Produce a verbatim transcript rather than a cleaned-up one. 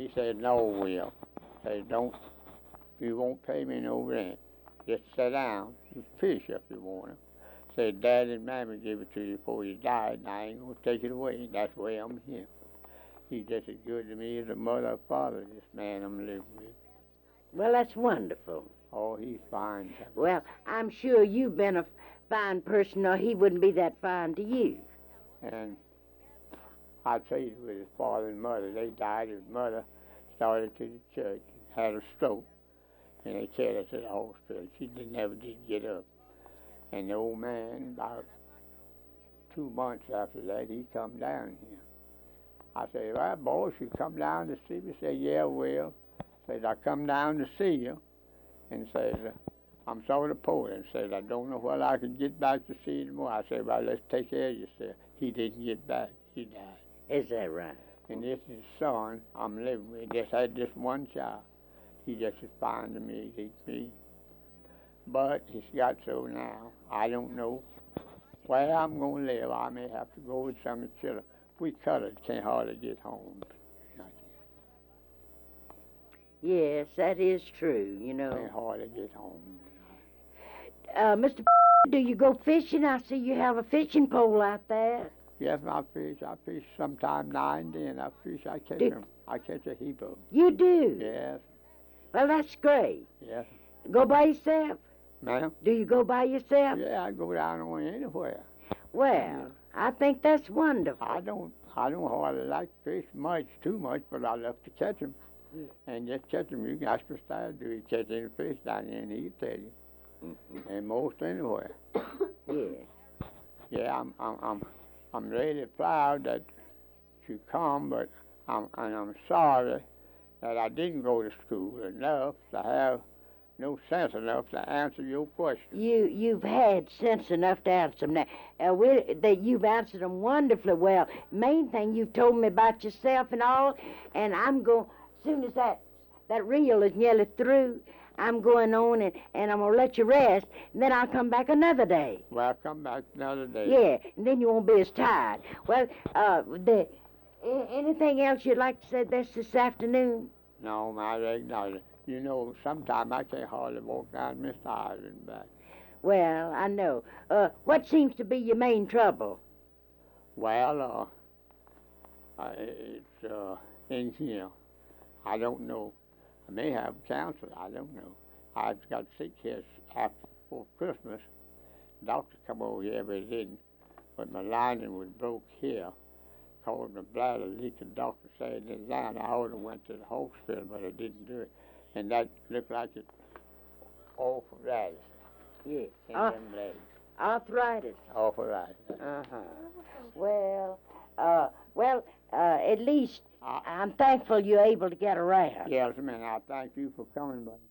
He said, no, Will. He said, don't, you won't pay me no rent. Just sit down. You fish if you want to. Said, Dad and Mammy gave it to you before you died, and I ain't going to take it away. That's the way I'm here. He's just as good to me as a mother or father, this man I'm living with. Well, that's wonderful. Oh, he's fine. Well, I'm sure you've been a fine person, or he wouldn't be that fine to you. And I tell you, with his father and mother, they died. His mother started to the church, had a stroke, and they carried her to the hospital. She did, never did get up. And the old man, about two months after that, he come down here. I said, well, boys, you come down to see me? He said, yeah, Will. Said, I come down to see you. And said, I'm sort of poor. And said, I don't know whether I can get back to see you tomorrow. I said, well, let's take care of yourself. He didn't get back. He died. Is that right? And this is his son I'm living with. Just had this one child. He just as fine to me as he's me. But it's got so now, I don't know where I'm going to live. I may have to go with some of the children. We cut it, can't hardly get home. Yes, that is true, you know. Can't hardly get home. Uh, Mister Do you go fishing? I see you have a fishing pole out there. Yes, I fish. I fish sometime now and then. I fish. I catch do, them. I catch a heap of them. You do? Yes. Well, that's great. Yes. Go by yourself? Ma'am? Do you go by yourself? Yeah, I go down on anywhere. Well, yeah. I think that's wonderful. I don't, I don't hardly like fish much, too much, but I love to catch them. Yeah. And just catch them. You can ask Mister Stiles, do you catch any fish down there, and he'll tell you. Mm-hmm. And most anywhere. Yeah. Yeah, I'm, I'm, I'm, I'm really proud that you come, but I'm, and I'm sorry that I didn't go to school enough to have no sense enough to answer your question. You, you've had sense enough to answer them. Now, uh, we, that you've answered them wonderfully well. Main thing, you've told me about yourself and all, and I'm going, as soon as that, that reel is nearly through, I'm going on and, and I'm going to let you rest, and then I'll come back another day. Well, I'll come back another day. Yeah, and then you won't be as tired. Well, uh, the, anything else you'd like to say this this afternoon? No, my regular. You know, sometimes I can't hardly walk down Mister Island back. Well, I know. Uh, what seems to be your main trouble? Well, uh, I, it's uh, in here. I don't know. I may have cancer. I don't know. I got sick here after before Christmas. The doctor come over here, but he didn't. But my lining was broke here. Caused my bladder leak. The doctor said it's down. I ought to went to the hospital, but I didn't do it. And that looked like it arthritis. Yeah. In uh, them legs. Arthritis. Arthritis. Uh-huh. Well, uh, well, uh, at least I, I'm thankful you're able to get around. Yes, ma'am. I thank you for coming, buddy.